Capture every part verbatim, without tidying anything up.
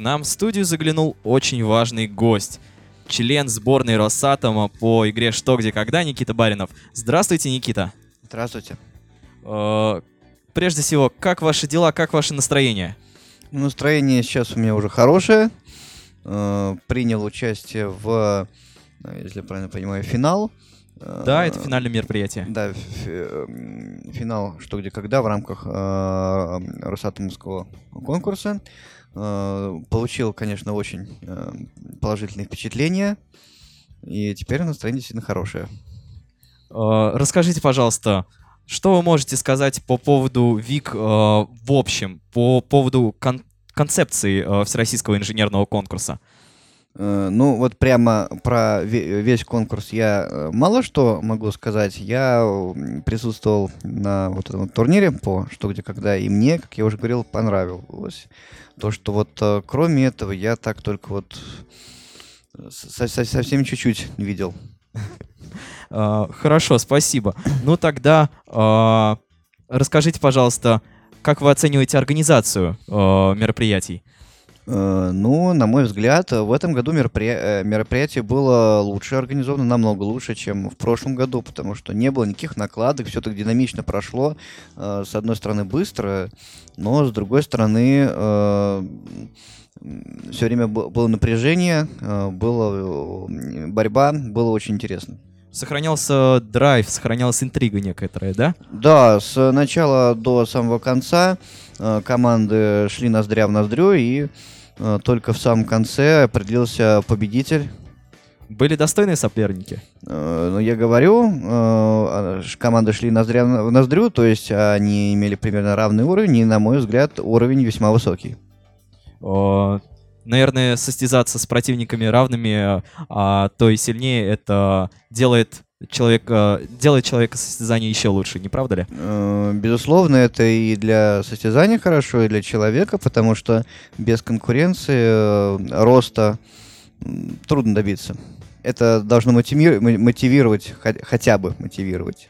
нам в студию заглянул очень важный гость. Член сборной Росатома по игре «Что, где, когда» Никита Баринов. Здравствуйте, Никита. Здравствуйте. Э, Прежде всего, как ваши дела, как ваше настроение? Настроение сейчас у меня уже хорошее. Э, Принял участие в, если я правильно понимаю, финал. Да, это финальное мероприятие. Да, фи- финал «Что, где, когда» в рамках э, Росатомовского конкурса. Э, Получил, конечно, очень э, положительные впечатления. И теперь настроение действительно хорошее. Э, Расскажите, пожалуйста, что вы можете сказать по поводу ВИК э, в общем, по поводу кон- концепции э, Всероссийского инженерного конкурса? Э, Ну, вот прямо про ве- весь конкурс я э, мало что могу сказать. Я м, присутствовал на вот этом вот турнире по «Что, где, когда», и мне, как я уже говорил, понравилось. То, что вот э, кроме этого я так только вот со- со- совсем чуть-чуть видел. Э, Хорошо, спасибо. Ну тогда э, расскажите, пожалуйста, как вы оцениваете организацию э, мероприятий? Э, Ну, на мой взгляд, в этом году меропри- э, мероприятие было лучше организовано, намного лучше, чем в прошлом году, потому что не было никаких накладок, все так динамично прошло. Э, С одной стороны, быстро, но с другой стороны, все время бу- было напряжение, э, была э, борьба, было очень интересно. Сохранялся драйв, сохранялась интрига некоторая, да? Да, с начала до самого конца э, команды шли ноздря в ноздрю, и э, только в самом конце определился победитель. Были достойные соперники? Э, Ну, я говорю, э, а, ш- команды шли ноздря в ноздрю, то есть они имели примерно равный уровень, и, на мой взгляд, уровень весьма высокий. Э, Наверное, состязаться с противниками равными, а то и сильнее, это делает человека, делает человека состязание еще лучше, не правда ли? Э, Безусловно, это и для состязания хорошо, и для человека, потому что без конкуренции, э, роста м, трудно добиться. Это должно мотиви- мо- мотивировать, хо- хотя бы мотивировать.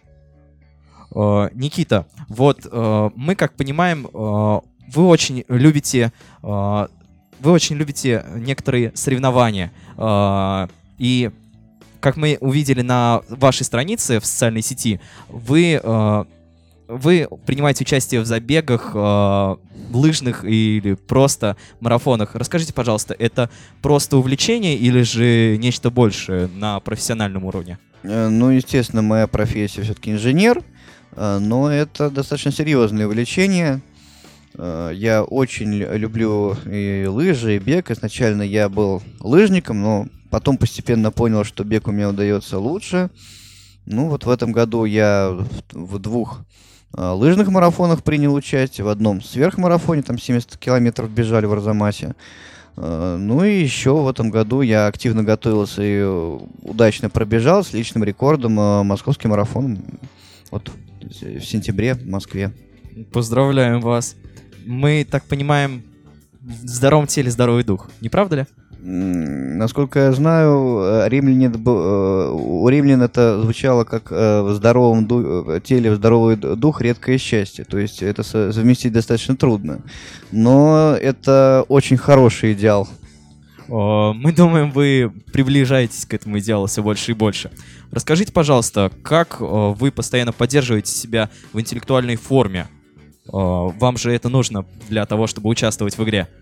Э, Никита, вот э, мы, как понимаем, э, вы очень любите, э, вы очень любите некоторые соревнования. Э, И как мы увидели на вашей странице в социальной сети, вы, э, вы принимаете участие в забегах, э, лыжных или просто марафонах. Расскажите, пожалуйста, это просто увлечение или же нечто большее на профессиональном уровне? Э, Ну, естественно, моя профессия все-таки инженер, э, но это достаточно серьезное увлечение. Э, Я очень лю- люблю и лыжи, и бег. Изначально я был лыжником, но потом постепенно понял, что бег у меня удается лучше. Ну, вот в этом году я в в двух э, лыжных марафонах принял участие. В одном сверхмарафоне, там семьдесят километров бежали в Арзамасе. Э, Ну и еще в этом году я активно готовился и э, удачно пробежал с личным рекордом э, московский марафон. Вот в сентябре в Москве. Поздравляем вас. Мы, так понимаем, в здоровом теле здоровый дух. Не правда ли? М, Насколько я знаю, э, римляне, это бу- э, у римлян это звучало как э, в здоровом ду- э, теле, в здоровый д- дух редкое счастье. То есть это со- совместить достаточно трудно. Но это очень хороший идеал. О, Мы думаем, вы приближаетесь к этому идеалу все больше и больше. Расскажите, пожалуйста, как о, вы постоянно поддерживаете себя в интеллектуальной форме? О, Вам же это нужно для того, чтобы участвовать в игре.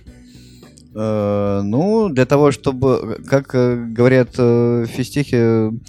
Э, Ну, для того, чтобы, как э, говорят э, в физтехе, м,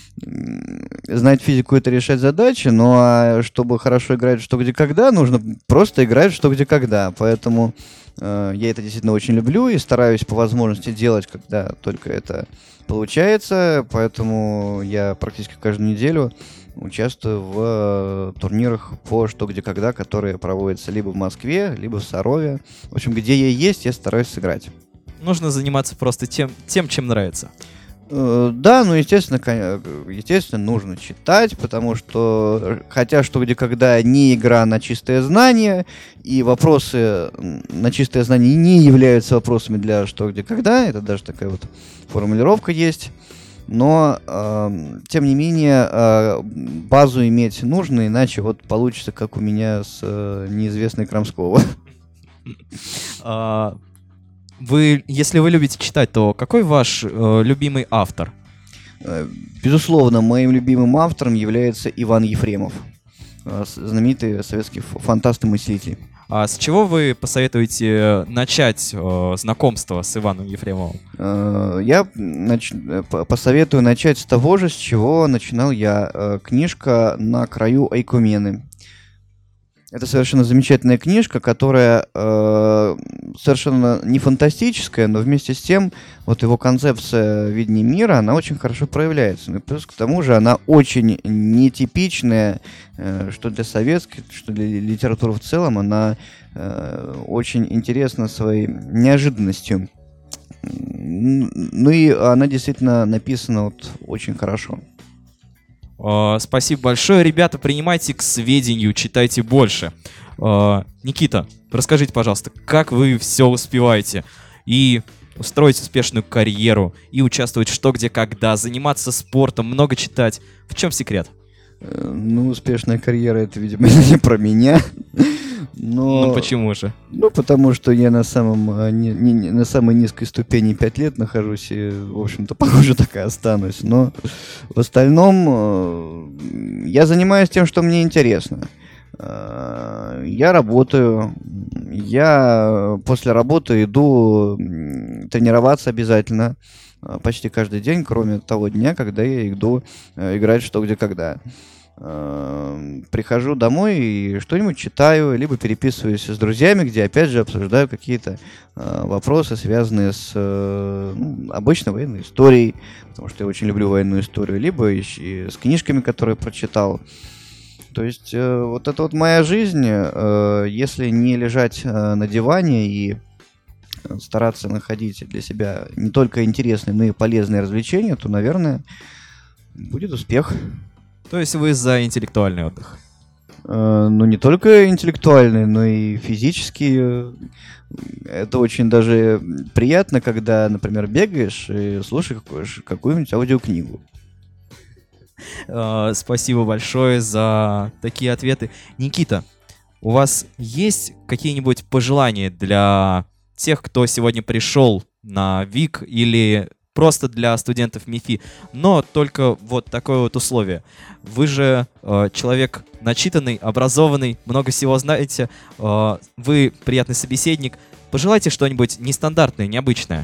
знать физику — это решать задачи, ну а чтобы хорошо играть в «Что, где, когда», нужно просто играть в «Что, где, когда». Поэтому э, я это действительно очень люблю и стараюсь по возможности делать, когда только это получается. Поэтому я практически каждую неделю участвую в э, турнирах по «Что, где, когда», которые проводятся либо в Москве, либо в Сарове. В общем, где я есть, я стараюсь сыграть. Нужно заниматься просто тем, тем чем нравится. Э, Да, ну, естественно, коня- естественно, нужно читать, потому что, э, хотя «Что, где, когда» не игра на чистое знание, и вопросы м, на чистое знание не являются вопросами для «Что, где, когда», это даже такая вот формулировка есть, но, эм, тем не менее, э, базу иметь нужно, иначе вот получится, как у меня с э, неизвестной Крамского. А, вы, если вы любите читать, то какой ваш э, любимый автор? Безусловно, моим любимым автором является Иван Ефремов, знаменитый советский фантаст и мыслитель. А с чего вы посоветуете начать э, знакомство с Иваном Ефремовым? Я нач... посоветую начать с того же, с чего начинал я. Книжка «На краю Айкумены». Это совершенно замечательная книжка, которая э, совершенно не фантастическая, но вместе с тем вот его концепция видения мира, она очень хорошо проявляется. Ну, плюс к тому же она очень нетипичная, э, что для советской, что для литературы в целом, она э, очень интересна своей неожиданностью. Ну и она действительно написана вот очень хорошо. Uh, спасибо большое, ребята, принимайте к сведению, читайте больше. Uh, Никита, расскажите, пожалуйста, как вы все успеваете и устроить успешную карьеру, и участвовать что, где, когда, заниматься спортом, много читать. В чем секрет? Ну, успешная карьера — это, видимо, не про меня. Но... Ну почему же? Ну, потому что я на самом не, не, на самой низкой ступени пять лет нахожусь, и, в общем-то, похоже, так и останусь. Но в остальном э, я занимаюсь тем, что мне интересно. Э, я работаю, я после работы иду тренироваться обязательно, почти каждый день, кроме того дня, когда я иду э, играть что, где, когда. Прихожу домой и что-нибудь читаю, либо переписываюсь с друзьями, где опять же обсуждаю какие-то э, вопросы, связанные с э, ну, обычной военной историей, потому что я очень люблю военную историю, либо и с книжками, которые прочитал. То есть э, вот это вот моя жизнь, э, если не лежать э, на диване и стараться находить для себя не только интересные, но и полезные развлечения, то, наверное, будет успех. То есть вы за интеллектуальный отдых? Э, ну, не только интеллектуальный, но и физический. Это очень даже приятно, когда, например, бегаешь и слушаешь какую-нибудь аудиокнигу. Uh, спасибо большое за такие ответы. Никита, у вас есть какие-нибудь пожелания для тех, кто сегодня пришел на ВИК или просто для студентов МИФИ, но только вот такое вот условие. Вы же э, человек начитанный, образованный, много всего знаете, э, вы приятный собеседник. Пожелайте что-нибудь нестандартное, необычное.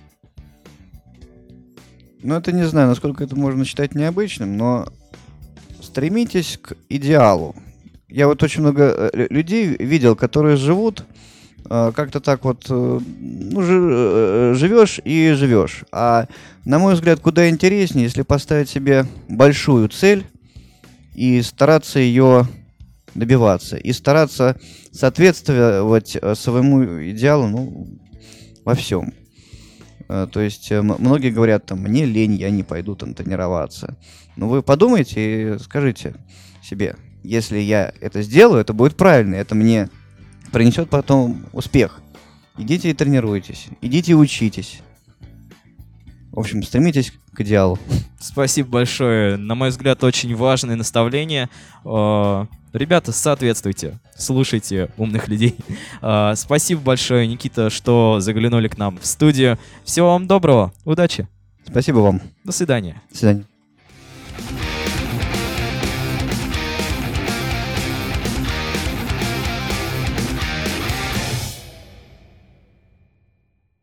Ну, это не знаю, насколько это можно считать необычным, но стремитесь к идеалу. Я вот очень много людей видел, которые живут э, как-то так вот, э, ну, жи- живешь и живешь. А, на мой взгляд, куда интереснее, если поставить себе большую цель и стараться ее добиваться, и стараться соответствовать своему идеалу, ну, во всем. То есть многие говорят, там, мне лень, я не пойду там тренироваться. Но вы подумайте и скажите себе, если я это сделаю, это будет правильно, это мне принесет потом успех. Идите и тренируйтесь, идите и учитесь. В общем, стремитесь к идеалу. Спасибо большое. На мой взгляд, очень важное наставление. Ребята, соответствуйте, слушайте умных людей. Спасибо большое, Никита, что заглянули к нам в студию. Всего вам доброго, удачи. Спасибо вам. До свидания. До свидания.